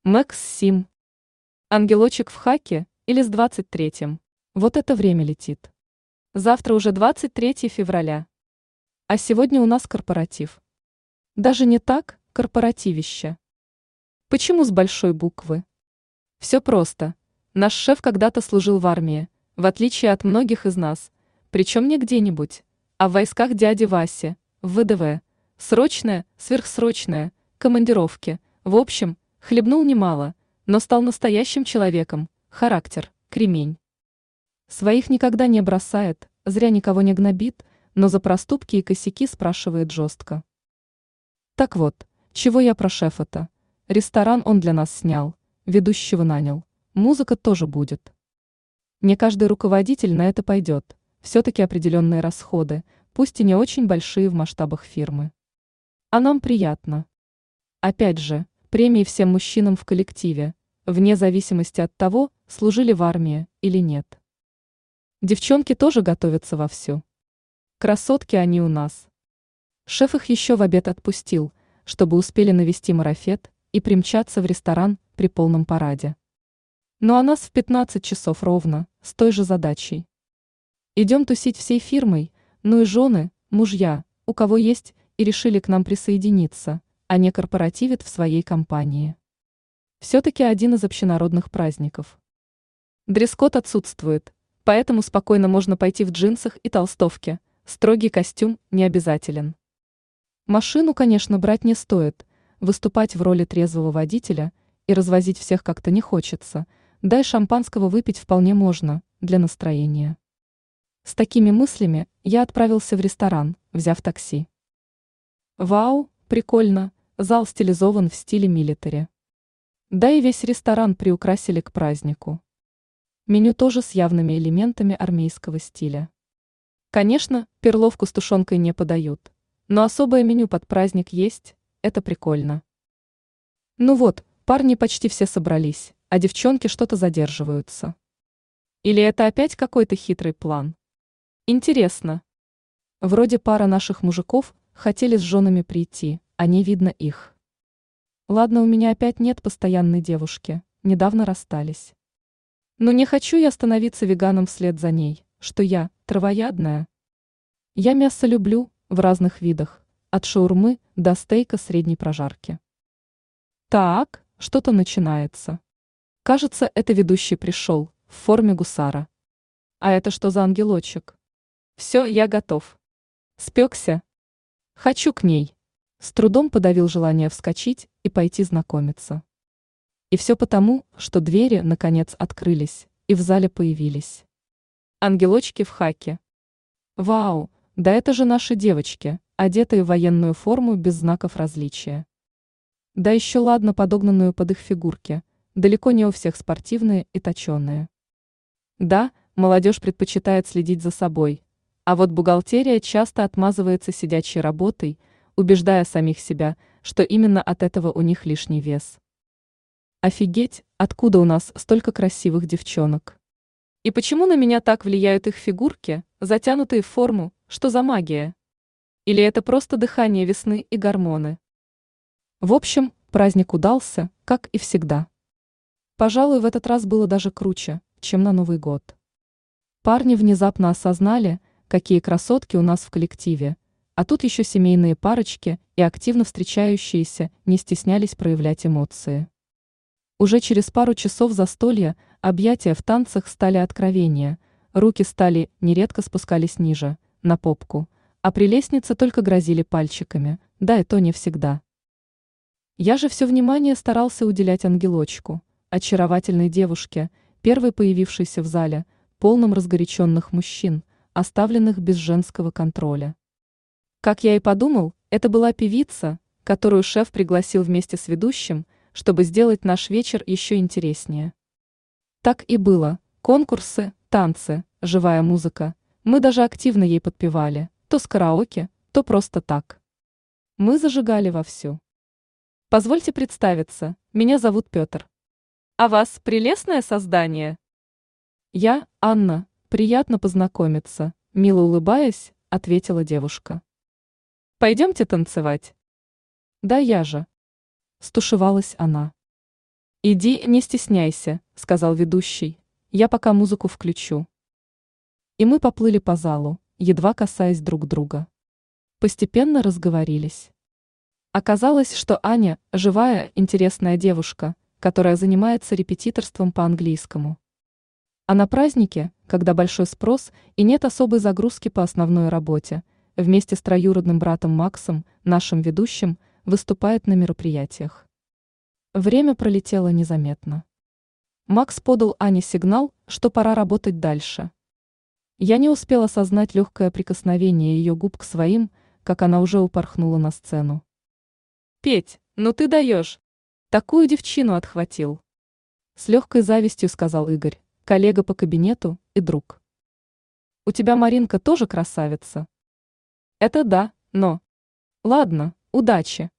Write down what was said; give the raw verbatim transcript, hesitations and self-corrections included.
Мэкс Сим. Ангелочек в хаке или с двадцать третьим. Вот это время летит. Завтра уже двадцать третье февраля. А сегодня у нас корпоратив. Даже не так, корпоративище. Почему с большой буквы? Все просто. Наш шеф когда-то служил в армии, в отличие от многих из нас, причем не где-нибудь, а в войсках дяди Васи, в вэ дэ вэ. Срочное, сверхсрочное, командировки. В общем, хлебнул немало, но стал настоящим человеком, характер, кремень. Своих никогда не бросает, зря никого не гнобит, но за проступки и косяки спрашивает жестко. Так вот, чего я про шефа-то? Ресторан он для нас снял, ведущего нанял, музыка тоже будет. Не каждый руководитель на это пойдет, все-таки определенные расходы, пусть и не очень большие в масштабах фирмы. А нам приятно. Опять же, премии всем мужчинам в коллективе, вне зависимости от того, служили в армии или нет. Девчонки тоже готовятся вовсю. Красотки они у нас. Шеф их еще в обед отпустил, чтобы успели навести марафет и примчаться в ресторан при полном параде. Ну а нас в пятнадцать часов ровно, с той же задачей. Идем тусить всей фирмой, ну и жены, мужья, у кого есть, и решили к нам присоединиться, а не корпоративит в своей компании. Все-таки один из общенародных праздников. Дресс-код отсутствует, поэтому спокойно можно пойти в джинсах и толстовке, строгий костюм не обязателен. Машину, конечно, брать не стоит, выступать в роли трезвого водителя и развозить всех как-то не хочется, да и шампанского выпить вполне можно, для настроения. С такими мыслями я отправился в ресторан, взяв такси. Вау, прикольно, зал стилизован в стиле милитари. Да и весь ресторан приукрасили к празднику. Меню тоже с явными элементами армейского стиля. Конечно, перловку с тушенкой не подают, но особое меню под праздник есть, это прикольно. Ну вот, парни почти все собрались, а девчонки что-то задерживаются. Или это опять какой-то хитрый план? Интересно. Вроде пара наших мужиков хотели с женами прийти, а не видно их. Ладно, у меня опять нет постоянной девушки, недавно расстались. Но не хочу я становиться веганом вслед за ней, что я, травоядная. Я мясо люблю, в разных видах, от шаурмы до стейка средней прожарки. Так, что-то начинается. Кажется, это ведущий пришел, в форме гусара. А это что за ангелочек? Все, я готов. Спекся. Хочу к ней. С трудом подавил желание вскочить и пойти знакомиться. И все потому, что двери, наконец, открылись, и в зале появились ангелочки в хаке. Вау, да это же наши девочки, одетые в военную форму без знаков различия. Да еще ладно подогнанную под их фигурки, далеко не у всех спортивные и точеные. Да, молодежь предпочитает следить за собой, а вот бухгалтерия часто отмазывается сидячей работой, убеждая самих себя, что именно от этого у них лишний вес. Офигеть, откуда у нас столько красивых девчонок? И почему на меня так влияют их фигурки, затянутые в форму, что за магия? Или это просто дыхание весны и гормоны? В общем, праздник удался, как и всегда. Пожалуй, в этот раз было даже круче, чем на Новый год. Парни внезапно осознали, какие красотки у нас в коллективе, а тут еще семейные парочки и активно встречающиеся не стеснялись проявлять эмоции. Уже через пару часов застолья объятия в танцах стали откровения, руки стали нередко спускались ниже, на попку, а при лестнице только грозили пальчиками, да и то не всегда. Я же все внимание старался уделять ангелочку, очаровательной девушке, первой появившейся в зале, полном разгоряченных мужчин, оставленных без женского контроля. Как я и подумал, это была певица, которую шеф пригласил вместе с ведущим, чтобы сделать наш вечер еще интереснее. Так и было. Конкурсы, танцы, живая музыка. Мы даже активно ей подпевали, то с караоке, то просто так. Мы зажигали вовсю. Позвольте представиться, меня зовут Петр. А вас прелестное создание? Я, Анна, приятно познакомиться, мило улыбаясь, ответила девушка. Пойдемте танцевать. Да я же. Стушевалась она. Иди, не стесняйся, сказал ведущий, я пока музыку включу. И мы поплыли по залу, едва касаясь друг друга. Постепенно разговорились. Оказалось, что Аня – живая, интересная девушка, которая занимается репетиторством по английскому. А на празднике, когда большой спрос и нет особой загрузки по основной работе, вместе с троюродным братом Максом, нашим ведущим, выступает на мероприятиях. Время пролетело незаметно. Макс подал Ане сигнал, что пора работать дальше. Я не успела осознать легкое прикосновение ее губ к своим, как она уже упорхнула на сцену. «Петь, ну ты даешь! Такую девчину отхватил!» С легкой завистью сказал Игорь, коллега по кабинету и друг. «У тебя Маринка тоже красавица?» «Это да, но...» «Ладно, удачи!»